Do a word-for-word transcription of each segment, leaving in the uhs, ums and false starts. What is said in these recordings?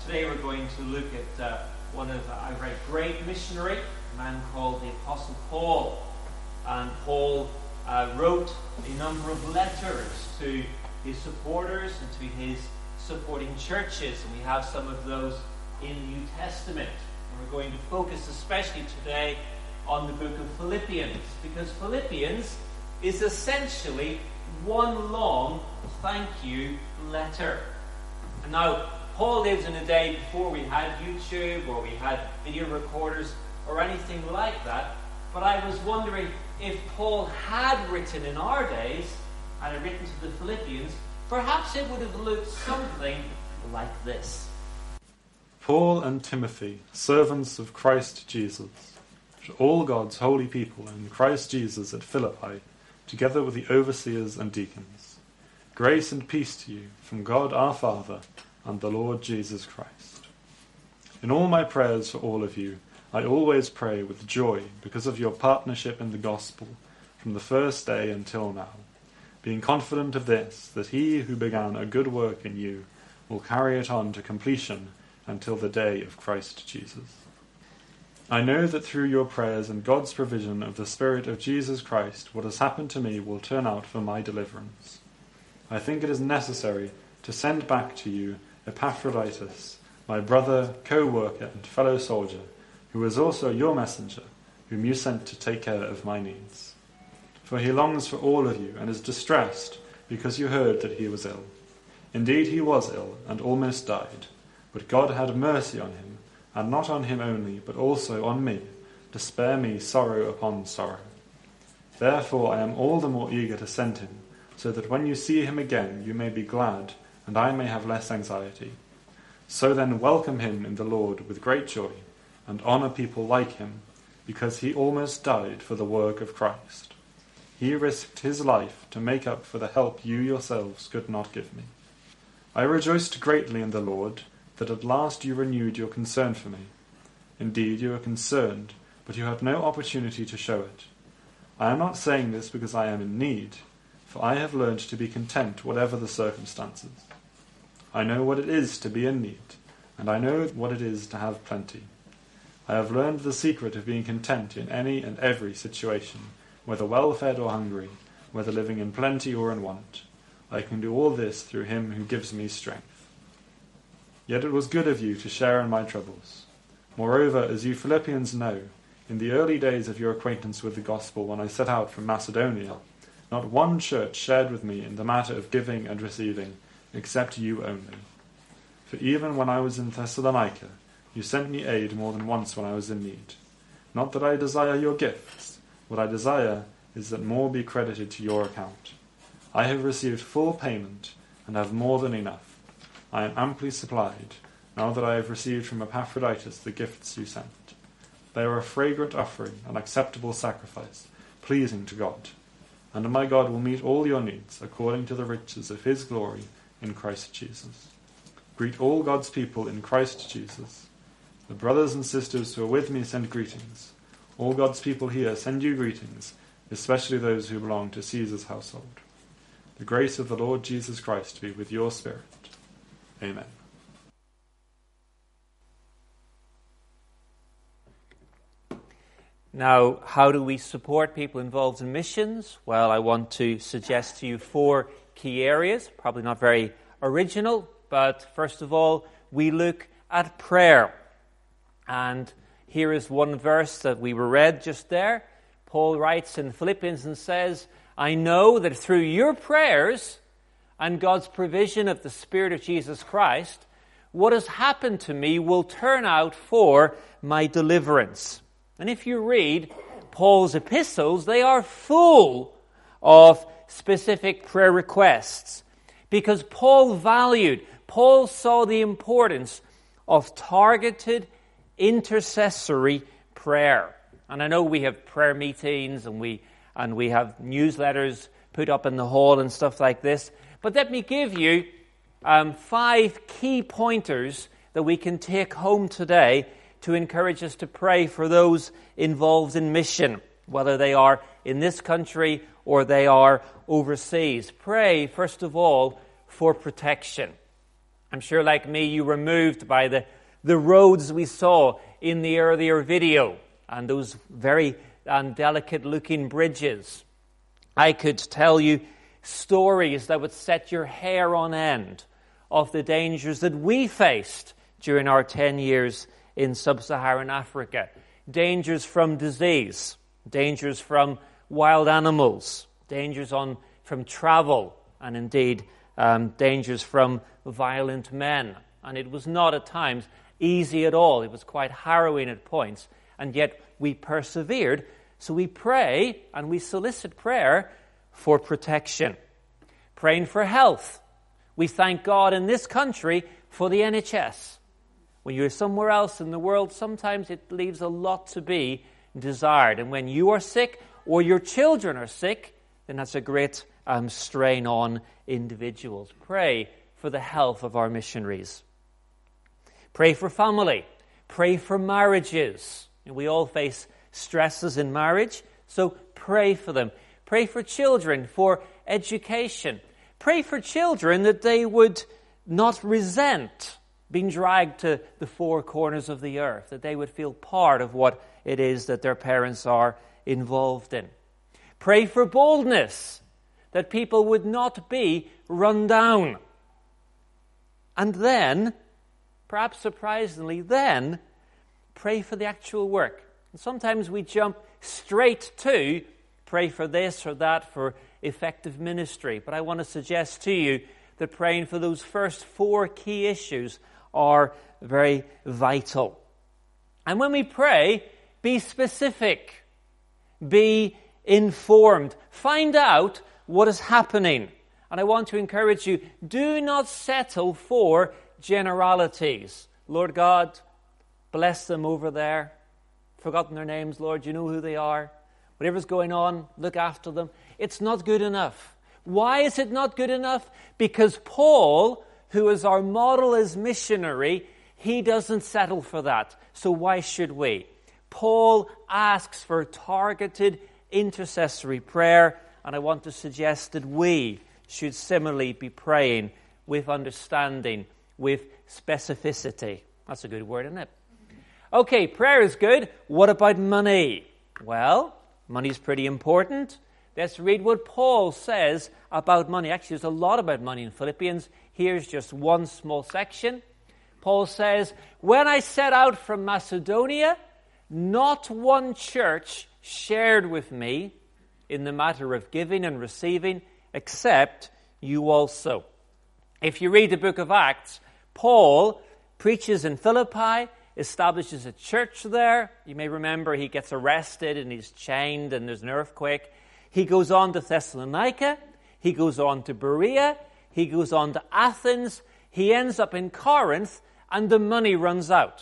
Today we're going to look at uh, one of a very great missionary, a man called the Apostle Paul. And Paul uh, wrote a number of letters to his supporters and to his supporting churches. And we have some of those in the New Testament. And we're going to focus especially today on the book of Philippians, because Philippians is essentially one long thank you letter. And now, Paul lives in a day before we had YouTube or we had video recorders or anything like that. But I was wondering if Paul had written in our days and had written to the Philippians, perhaps it would have looked something like this. Paul and Timothy, servants of Christ Jesus, to all God's holy people in Christ Jesus at Philippi, together with the overseers and deacons. Grace and peace to you from God our Father and the Lord Jesus Christ. In all my prayers for all of you, I always pray with joy because of your partnership in the gospel from the first day until now, being confident of this, that he who began a good work in you will carry it on to completion until the day of Christ Jesus. I know that through your prayers and God's provision of the Spirit of Jesus Christ, what has happened to me will turn out for my deliverance. I think it is necessary to send back to you Epaphroditus, my brother, co-worker and fellow soldier, who is also your messenger, whom you sent to take care of my needs. For he longs for all of you and is distressed because you heard that he was ill. Indeed he was ill and almost died, but God had mercy on him, and not on him only, but also on me, to spare me sorrow upon sorrow. Therefore I am all the more eager to send him, so that when you see him again you may be glad, and I may have less anxiety. So then welcome him in the Lord with great joy, and honour people like him, because he almost died for the work of Christ. He risked his life to make up for the help you yourselves could not give me. I rejoiced greatly in the Lord, that at last you renewed your concern for me. Indeed, you were concerned, but you had no opportunity to show it. I am not saying this because I am in need, for I have learned to be content whatever the circumstances. I know what it is to be in need, and I know what it is to have plenty. I have learned the secret of being content in any and every situation, whether well-fed or hungry, whether living in plenty or in want. I can do all this through him who gives me strength. Yet it was good of you to share in my troubles. Moreover, as you Philippians know, in the early days of your acquaintance with the gospel when I set out from Macedonia, not one church shared with me in the matter of giving and receiving, except you only. For even when I was in Thessalonica, you sent me aid more than once when I was in need. Not that I desire your gifts. What I desire is that more be credited to your account. I have received full payment and have more than enough. I am amply supplied, now that I have received from Epaphroditus the gifts you sent. They are a fragrant offering, an acceptable sacrifice, pleasing to God. And my God will meet all your needs according to the riches of his glory in Christ Jesus. Greet all God's people in Christ Jesus. The brothers and sisters who are with me send greetings. All God's people here send you greetings, especially those who belong to Caesar's household. The grace of the Lord Jesus Christ be with your spirit. Amen. Now, how do we support people involved in missions? Well, I want to suggest to you four key areas, probably not very original, but first of all, we look at prayer. And here is one verse that we were read just there. Paul writes in Philippians and says, I know that through your prayers and God's provision of the Spirit of Jesus Christ, what has happened to me will turn out for my deliverance. And if you read Paul's epistles, they are full of specific prayer requests. Because Paul valued, Paul saw the importance of targeted intercessory prayer. And I know we have prayer meetings and we and we have newsletters put up in the hall and stuff like this. But let me give you um, five key pointers that we can take home today to encourage us to pray for those involved in mission, whether they are in this country or they are overseas. Pray, first of all, for protection. I'm sure, like me, you were moved by the, the roads we saw in the earlier video and those very um, delicate-looking bridges. I could tell you stories that would set your hair on end of the dangers that we faced during our ten years in sub-Saharan Africa. Dangers from disease, dangers from wild animals, dangers on from travel, and indeed um, dangers from violent men. And it was not at times easy at all. It was quite harrowing at points, and yet we persevered. So we pray and we solicit prayer for protection. Praying for health. We thank God in this country for the N H S. When you're somewhere else in the world, sometimes it leaves a lot to be desired. And when you are sick or your children are sick, then that's a great um, strain on individuals. Pray for the health of our missionaries. Pray for family. Pray for marriages. And we all face stresses in marriage, so pray for them. Pray for children, for education. Pray for children that they would not resent being dragged to the four corners of the earth, that they would feel part of what it is that their parents are involved in. Pray for boldness, that people would not be run down. And then, perhaps surprisingly, then, pray for the actual work. And sometimes we jump straight to pray for this or that, for effective ministry. But I want to suggest to you that praying for those first four key issues are very vital. And when we pray, be specific. Be informed. Find out what is happening. And I want to encourage you, do not settle for generalities. Lord God, bless them over there. Forgotten their names, Lord. You know who they are. Whatever's going on, look after them. It's not good enough. Why is it not good enough? Because Paul, who is our model as missionary, he doesn't settle for that. So why should we? Paul asks for targeted intercessory prayer, and I want to suggest that we should similarly be praying with understanding, with specificity. That's a good word, isn't it? Okay, prayer is good. What about money? Well, money's pretty important. Let's read what Paul says about money. Actually, there's a lot about money in Philippians. Here's just one small section. Paul says, "When I set out from Macedonia, not one church shared with me in the matter of giving and receiving, except you also." If you read the book of Acts, Paul preaches in Philippi, establishes a church there. You may remember he gets arrested and he's chained and there's an earthquake. He goes on to Thessalonica. He goes on to Berea. He goes on to Athens. He ends up in Corinth, and the money runs out.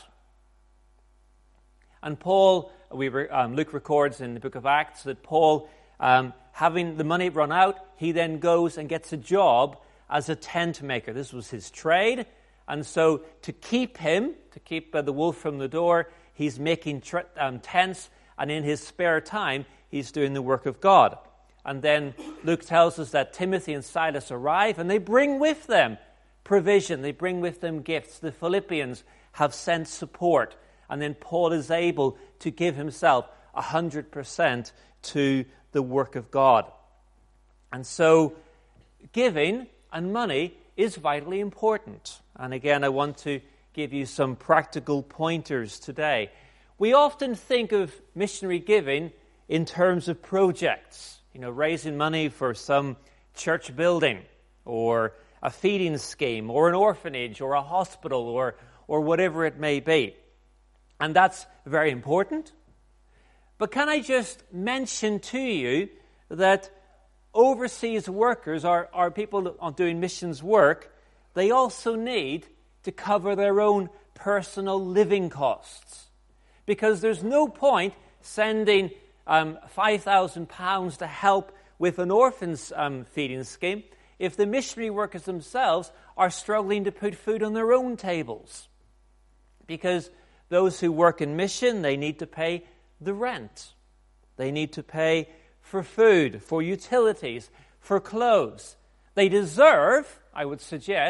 And Paul, we um, Luke records in the book of Acts that Paul, um, having the money run out, he then goes and gets a job as a tent maker. This was his trade. And so to keep him, to keep uh, the wolf from the door, he's making tr- um, tents, and in his spare time, he's doing the work of God. And then Luke tells us that Timothy and Silas arrive, and they bring with them provision. They bring with them gifts. The Philippians have sent support. And then Paul is able to give himself one hundred percent to the work of God. And so giving and money is vitally important. And again, I want to give you some practical pointers today. We often think of missionary giving in terms of projects, you know, raising money for some church building or a feeding scheme or an orphanage or a hospital or, or whatever it may be. And that's very important. But can I just mention to you that overseas workers, or, or people doing missions work, they also need to cover their own personal living costs. Because there's no point sending um, five thousand pounds to help with an orphan's um, feeding scheme if the missionary workers themselves are struggling to put food on their own tables. Because those who work in mission, they need to pay the rent. They need to pay for food, for utilities, for clothes. They deserve, I would suggest,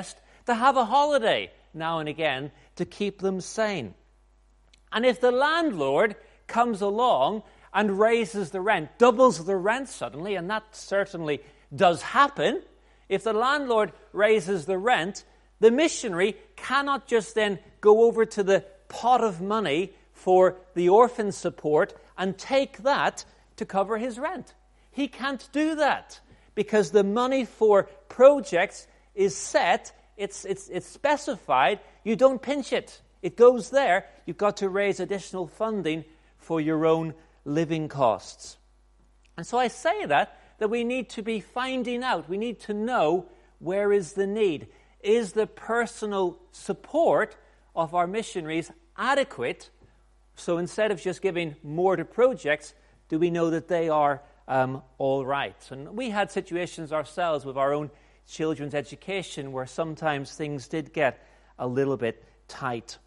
to have a holiday now and again to keep them sane. And if the landlord comes along and raises the rent, doubles the rent suddenly, and that certainly does happen, if the landlord raises the rent, the missionary cannot just then go over to the pot of money for the orphan support and take that to cover his rent. He can't do that because the money for projects is set, it's, it's, it's specified, you don't pinch it. It goes there. You've got to raise additional funding for your own living costs. And so I say that, that we need to be finding out, we need to know where is the need. Is the personal support of our missionaries adequate? So instead of just giving more to projects, do we know that they are um, all right? And we had situations ourselves with our own children's education where sometimes things did get a little bit tight.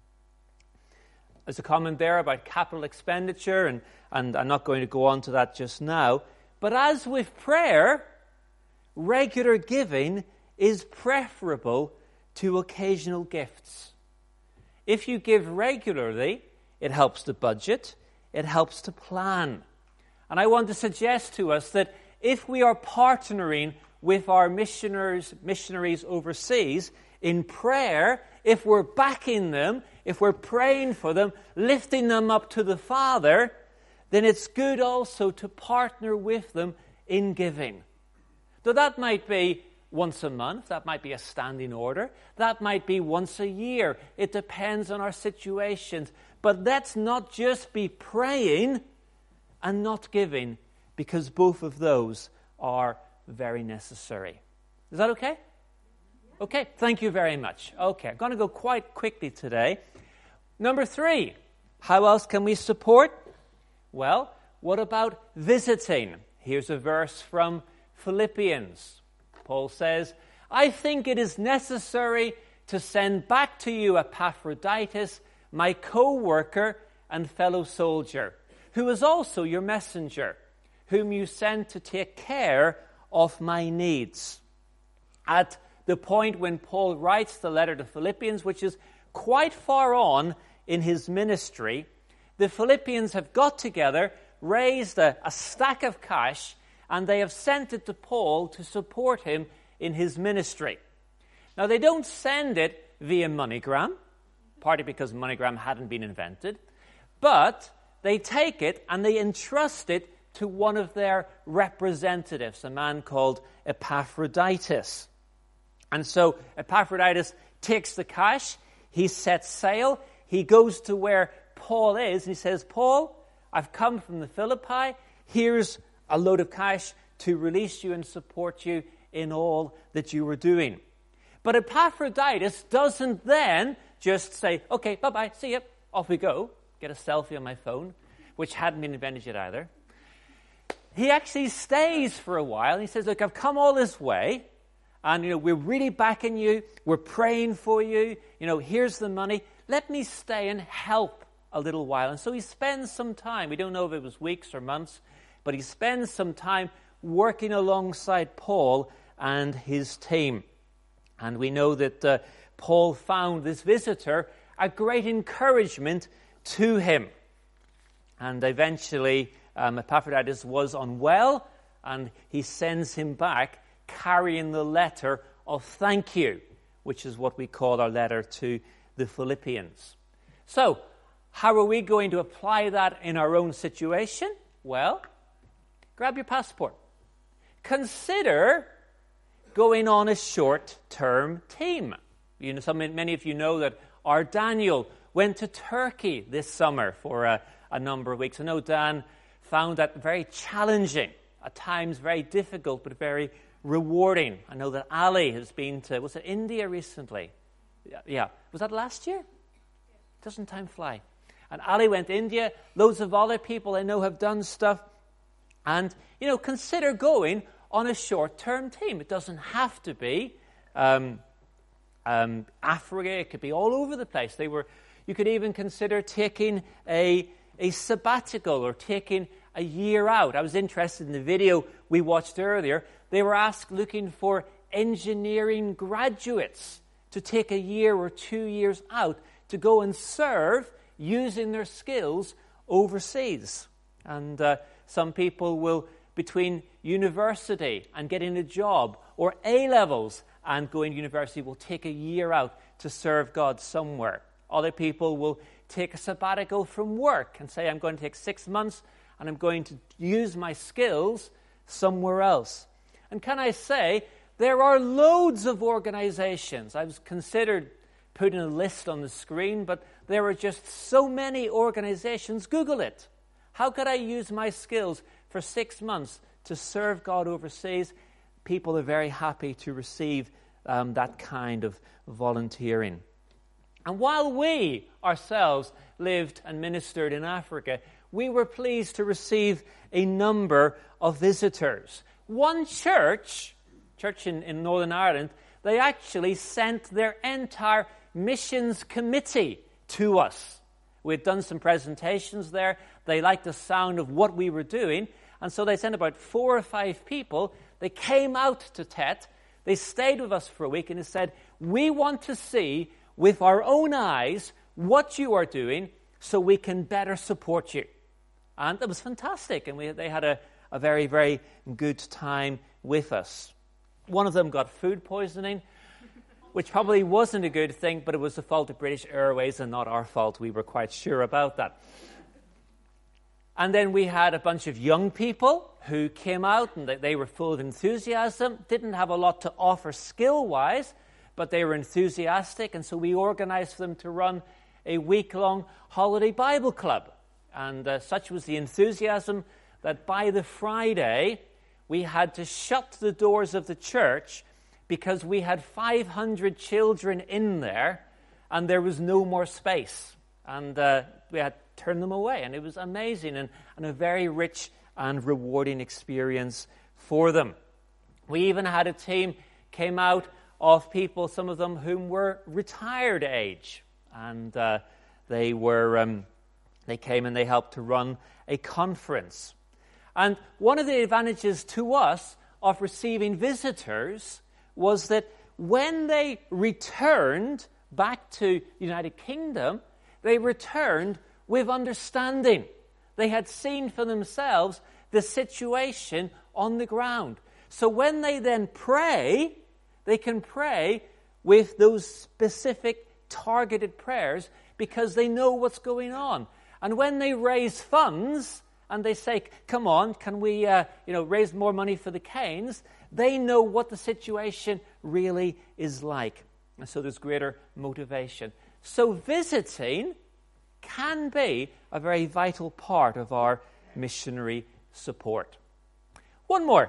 There's a comment there about capital expenditure, and, and I'm not going to go on to that just now. But as with prayer, regular giving is preferable to occasional gifts. If you give regularly, it helps to budget, it helps to plan. And I want to suggest to us that if we are partnering with our missionaries, missionaries overseas in prayer, if we're backing them, if we're praying for them, lifting them up to the Father, then it's good also to partner with them in giving. So that might be once a month, that might be a standing order, that might be once a year. It depends on our situations. But let's not just be praying and not giving, because both of those are very necessary. Is that okay? Okay, thank you very much. Okay, I'm going to go quite quickly today. Number three, how else can we support? Well, what about visiting? Here's a verse from Philippians. Paul says, I think it is necessary to send back to you Epaphroditus, my co-worker and fellow soldier, who is also your messenger, whom you sent to take care of my needs. At the point when Paul writes the letter to Philippians, which is quite far on in his ministry, the Philippians have got together, raised a, a stack of cash, and they have sent it to Paul to support him in his ministry. Now, they don't send it via MoneyGram, partly because MoneyGram hadn't been invented, but they take it and they entrust it to one of their representatives, a man called Epaphroditus. And so Epaphroditus takes the cash, he sets sail, he goes to where Paul is, and he says, Paul, I've come from the Philippi, here's a load of cash to release you and support you in all that you were doing. But Epaphroditus doesn't then just say, okay, bye-bye, see you, off we go, get a selfie on my phone, which hadn't been invented yet either. He actually stays for a while, and he says, look, I've come all this way, and, you know, we're really backing you, we're praying for you, you know, here's the money, let me stay and help a little while. And so he spends some time, we don't know if it was weeks or months, but he spends some time working alongside Paul and his team. And we know that uh, Paul found this visitor a great encouragement to him. And eventually um, Epaphroditus was unwell, and he sends him back carrying the letter of thank you, which is what we call our letter to the Philippians. So, how are we going to apply that in our own situation? Well, grab your passport. Consider going on a short-term team. You know, some, many of you know that our Daniel went to Turkey this summer for a, a number of weeks. I know Dan found that very challenging, at times very difficult, but very rewarding. I know that Ali has been to, was it India recently? Yeah. Was that last year? Doesn't time fly? And Ali went to India. Loads of other people I know have done stuff. And, you know, consider going on a short-term team. It doesn't have to be um, um, Africa. It could be all over the place. They were. You could even consider taking a, a sabbatical or taking a year out. I was interested in the video we watched earlier. They were asked looking for engineering graduates to take a year or two years out to go and serve using their skills overseas. And uh, some people will, between university and getting a job, or A-levels and going to university, will take a year out to serve God somewhere. Other people will take a sabbatical from work and say, I'm going to take six months and I'm going to use my skills somewhere else. And can I say, there are loads of organizations. I've considered putting a list on the screen, but there are just so many organizations. Google it. How could I use my skills for six months to serve God overseas? People are very happy to receive um, that kind of volunteering. And while we ourselves lived and ministered in Africa, we were pleased to receive a number of visitors. One church, church in, in Northern Ireland, they actually sent their entire missions committee to us. We'd done some presentations there. They liked the sound of what we were doing. And so they sent about four or five people. They came out to Tet. They stayed with us for a week and they said, we want to see with our own eyes what you are doing so we can better support you. And it was fantastic. And we, they had a, a very, very good time with us. One of them got food poisoning, which probably wasn't a good thing, but it was the fault of British Airways and not our fault. We were quite sure about that. And then we had a bunch of young people who came out, and they were full of enthusiasm, didn't have a lot to offer skill-wise, but they were enthusiastic, and so we organized for them to run a week-long holiday Bible club. And uh, such was the enthusiasm that by the Friday, we had to shut the doors of the church because we had five hundred children in there, and there was no more space. And uh, we had to turn them away, and it was amazing and, and a very rich and rewarding experience for them. We even had a team came out of people, some of them whom were retired age, and uh, they were um, they came and they helped to run a conference. And one of the advantages to us of receiving visitors was that when they returned back to the United Kingdom, they returned with understanding. They had seen for themselves the situation on the ground. So when they then pray, they can pray with those specific targeted prayers because they know what's going on. And when they raise funds and they say, come on, can we uh, you know, raise more money for the Canes? They know what the situation really is like. And so there's greater motivation. So visiting can be a very vital part of our missionary support. One more.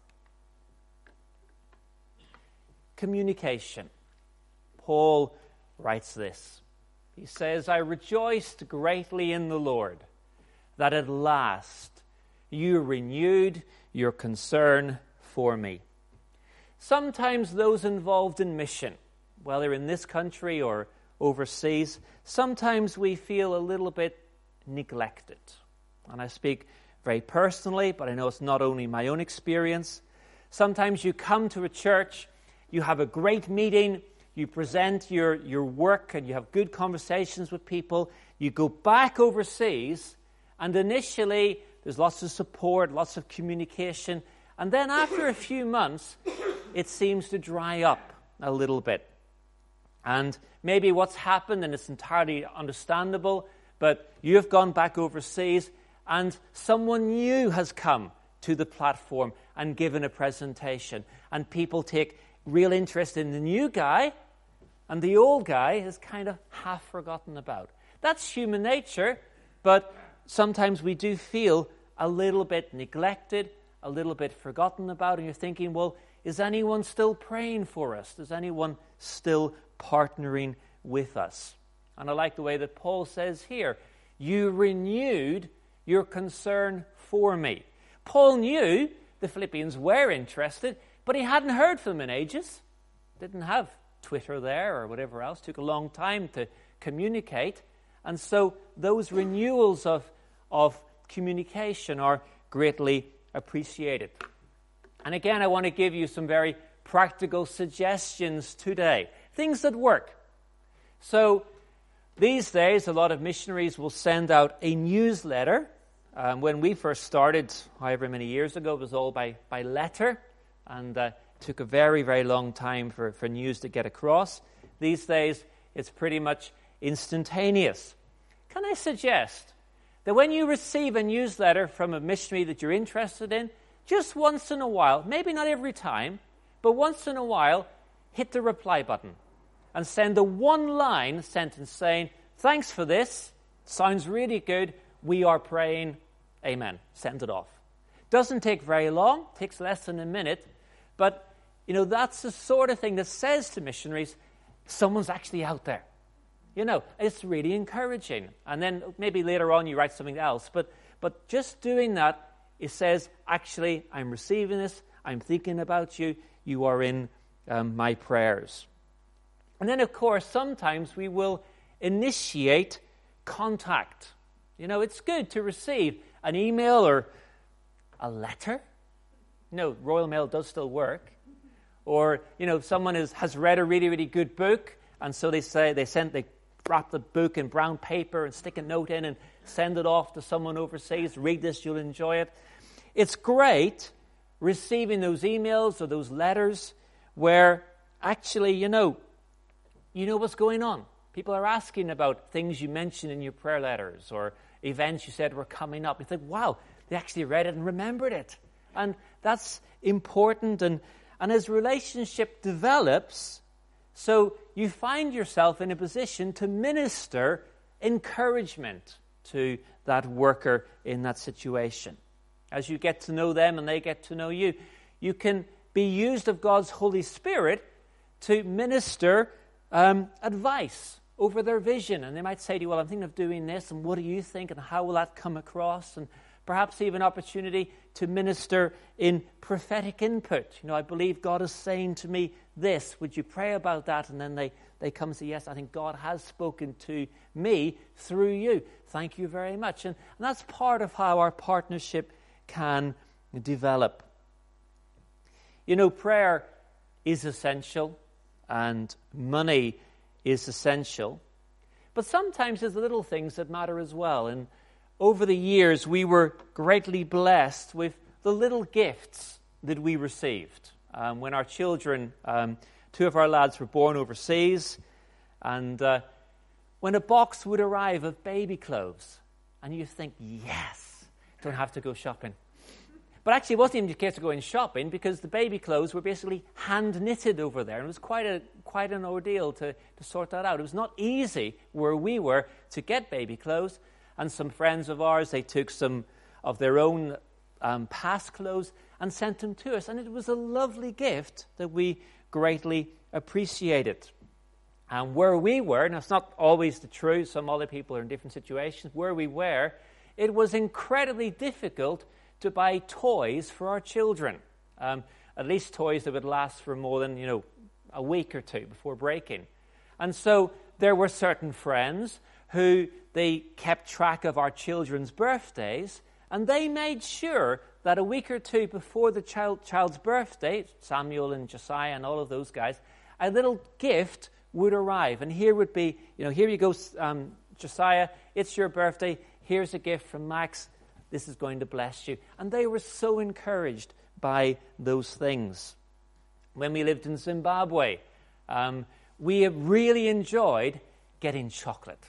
Communication. Paul writes this. He says, I rejoiced greatly in the Lord that at last you renewed your concern for me. Sometimes those involved in mission, whether in this country or overseas, sometimes we feel a little bit neglected. And I speak very personally, but I know it's not only my own experience. Sometimes you come to a church, you have a great meeting, you present your, your work and you have good conversations with people, you go back overseas, and initially there's lots of support, lots of communication, and then after a few months, it seems to dry up a little bit. And maybe what's happened, and it's entirely understandable, but you've gone back overseas and someone new has come to the platform and given a presentation. And people take real interest in the new guy, and the old guy is kind of half forgotten about. That's human nature, but sometimes we do feel a little bit neglected, a little bit forgotten about, and you're thinking, well, is anyone still praying for us? Is anyone still partnering with us? And I like the way that Paul says here, you renewed your concern for me. Paul knew the Philippians were interested, but he hadn't heard from them in ages. Didn't have Twitter there or whatever else. Took a long time to communicate. And so those renewals of, of communication are greatly appreciated. And again, I want to give you some very practical suggestions today. things that work. So these days, a lot of missionaries will send out a newsletter. Um, when we first started, however many years ago, it was all by, by letter, and uh, it took a very, very long time for, for news to get across. These days, it's pretty much instantaneous. Can I suggest that when you receive a newsletter from a missionary that you're interested in, just once in a while, maybe not every time, but once in a while, hit the reply button and send a one-line sentence saying, thanks for this, sounds really good, we are praying, amen. Send it off. Doesn't take very long, takes less than a minute, but, you know, that's the sort of thing that says to missionaries, someone's actually out there. You know, it's really encouraging. And then maybe later on you write something else, but but just doing that, it says, actually, I'm receiving this, I'm thinking about you, you are in um, my prayers. And then, of course, sometimes we will initiate contact. You know, it's good to receive an email or a letter. You know, Royal Mail does still work. Or, you know, someone is, has read a really, really good book, and so they say they send they wrap the book in brown paper and stick a note in and send it off to someone overseas. Read this, you'll enjoy it. It's great receiving those emails or those letters where actually, you know, you know what's going on. People are asking about things you mentioned in your prayer letters or events you said were coming up. You think, wow, they actually read it and remembered it. And that's important. And, and as relationship develops, so you find yourself in a position to minister encouragement to that worker in that situation. As you get to know them and they get to know you, you can be used of God's Holy Spirit to minister um, advice over their vision. And they might say to you, well, I'm thinking of doing this, and what do you think, and how will that come across? And perhaps even opportunity to minister in prophetic input. You know, I believe God is saying to me this. Would you pray about that? And then they, they come and say, yes, I think God has spoken to me through you. Thank you very much. And, and that's part of how our partnership can develop. You know, prayer is essential and money is essential. But sometimes there's little things that matter as well. And over the years, we were greatly blessed with the little gifts that we received. Um, when our children, um, two of our lads were born overseas, and uh, when a box would arrive of baby clothes, and you think, yes, don't have to go shopping. But actually, it wasn't even the case of going shopping, because the baby clothes were basically hand-knitted over there, and it was quite a quite an ordeal to, to sort that out. It was not easy where we were to get baby clothes. And some friends of ours, they took some of their own um, past clothes and sent them to us. And it was a lovely gift that we greatly appreciated. And where we were, and it's not always the truth, some other people are in different situations, where we were, it was incredibly difficult to buy toys for our children. Um, at least toys that would last for more than, you know, a week or two before breaking. And so there were certain friends who they kept track of our children's birthdays, and they made sure that a week or two before the child, child's birthday, Samuel and Josiah and all of those guys, a little gift would arrive. And here would be, you know, here you go, um, Josiah, it's your birthday, here's a gift from Max, this is going to bless you. And they were so encouraged by those things. When we lived in Zimbabwe, um, we really enjoyed getting chocolate.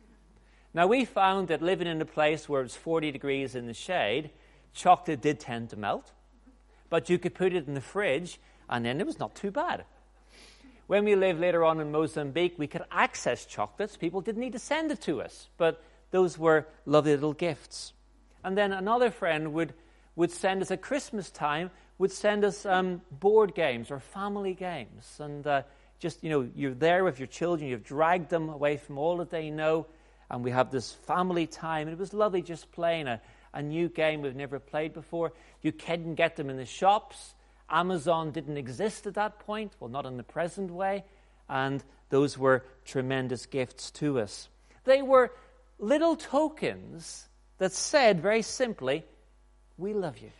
Now, we found that living in a place where it's forty degrees in the shade, chocolate did tend to melt, but you could put it in the fridge, and then it was not too bad. When we lived later on in Mozambique, we could access chocolates. People didn't need to send it to us, but those were lovely little gifts. And then another friend would, would send us at Christmas time, would send us um, board games or family games. And uh, just, you know, you're there with your children, you've dragged them away from all that they know, and we have this family time. And it was lovely just playing a, a new game we've never played before. You couldn't get them in the shops. Amazon didn't exist at that point, well, not in the present way. And those were tremendous gifts to us. They were little tokens that said very simply, we love you.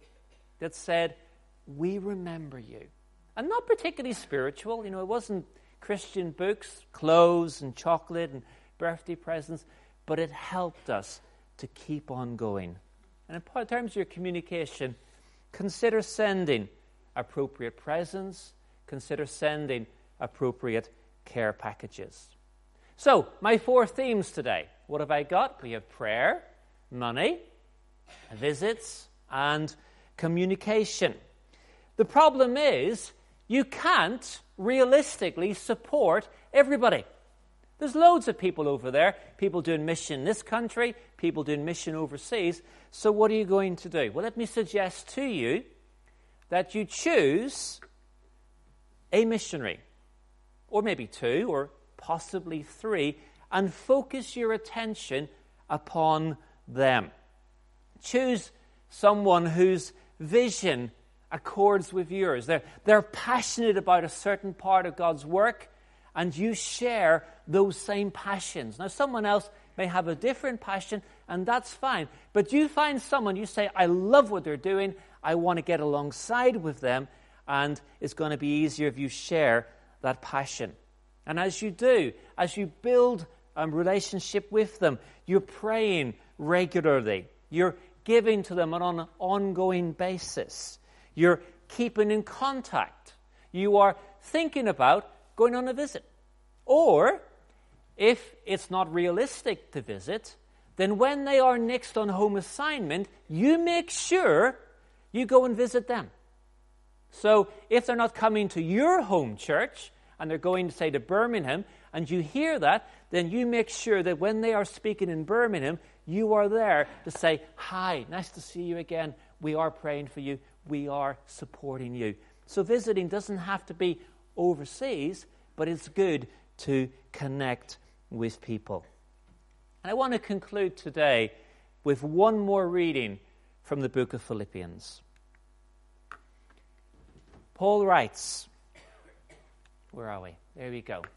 That said, we remember you. And not particularly spiritual. You know, it wasn't Christian books, clothes and chocolate and birthday presents, but it helped us to keep on going. And in terms of your communication, consider sending appropriate presents, consider sending appropriate care packages. So, my four themes today. What have I got? We have prayer, money, visits, and communication. The problem is, you can't realistically support everybody. There's loads of people over there, people doing mission in this country, people doing mission overseas. So what are you going to do? Well, let me suggest to you that you choose a missionary, or maybe two, or possibly three, and focus your attention upon them. Choose someone whose vision accords with yours. They're, they're passionate about a certain part of God's work, and you share those same passions. Now, someone else may have a different passion, and that's fine. But you find someone, you say, I love what they're doing, I want to get alongside with them, and it's going to be easier if you share that passion. And as you do, as you build a relationship with them, you're praying regularly. You're giving to them on an ongoing basis. You're keeping in contact. You are thinking about going on a visit. Or, if it's not realistic to visit, then when they are next on home assignment, you make sure you go and visit them. So, if they're not coming to your home church, and they're going, say, to Birmingham, and you hear that, then you make sure that when they are speaking in Birmingham, you are there to say, hi, nice to see you again. We are praying for you. We are supporting you. So visiting doesn't have to be overseas, but it's good to connect with people. And I want to conclude today with one more reading from the book of Philippians. Paul writes, where are we? There we go.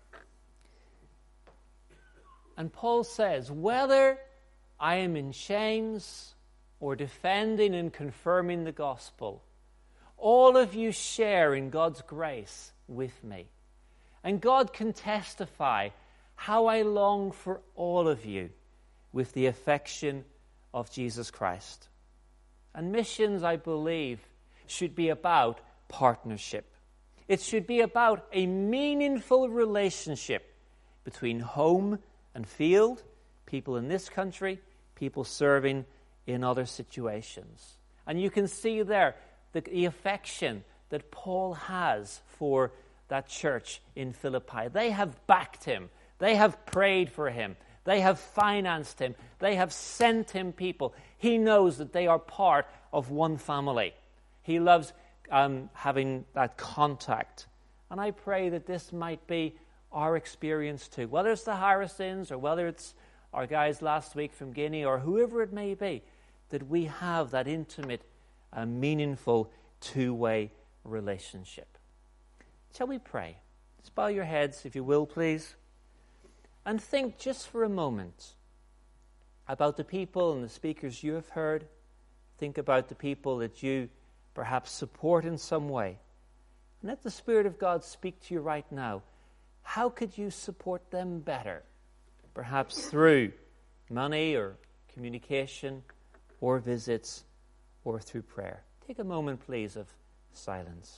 And Paul says, whether I am in chains or defending and confirming the gospel, all of you share in God's grace with me. And God can testify how I long for all of you with the affection of Jesus Christ. And missions, I believe, should be about partnership. It should be about a meaningful relationship between home and field, people in this country, people serving in other situations. And you can see there the, the affection that Paul has for that church in Philippi. They have backed him. They have prayed for him. They have financed him. They have sent him people. He knows that they are part of one family. He loves um, having that contact. And I pray that this might be our experience too. Whether it's the Harrisons or whether it's our guys last week from Guinea or whoever it may be, that we have that intimate, uh, meaningful, two-way relationship. Shall we pray? Just bow your heads, if you will, please. And think just for a moment about the people and the speakers you have heard. Think about the people that you perhaps support in some way. And let the Spirit of God speak to you right now. How could you support them better? Perhaps through money or communication or visits or through prayer. Take a moment, please, of silence.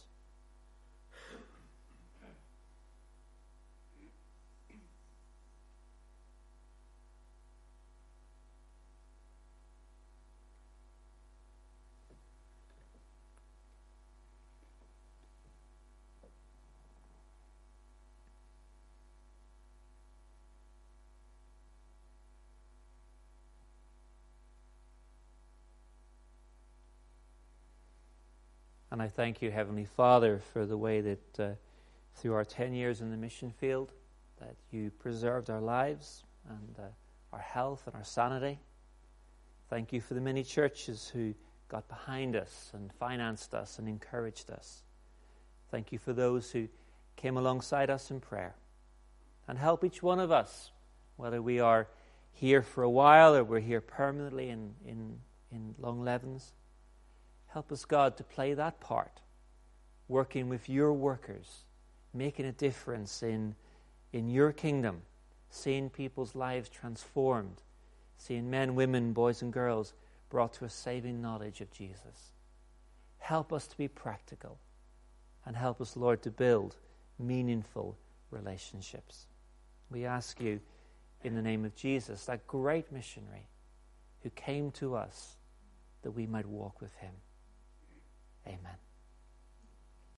And I thank you, Heavenly Father, for the way that uh, through our ten years in the mission field, that you preserved our lives and uh, our health and our sanity. Thank you for the many churches who got behind us and financed us and encouraged us. Thank you for those who came alongside us in prayer. And help each one of us, whether we are here for a while or we're here permanently in, in, in Long Levens. Help us, God, to play that part, working with your workers, making a difference in, in your kingdom, seeing people's lives transformed, seeing men, women, boys and girls brought to a saving knowledge of Jesus. Help us to be practical, and help us, Lord, to build meaningful relationships. We ask you in the name of Jesus, that great missionary who came to us, that we might walk with him. Amen.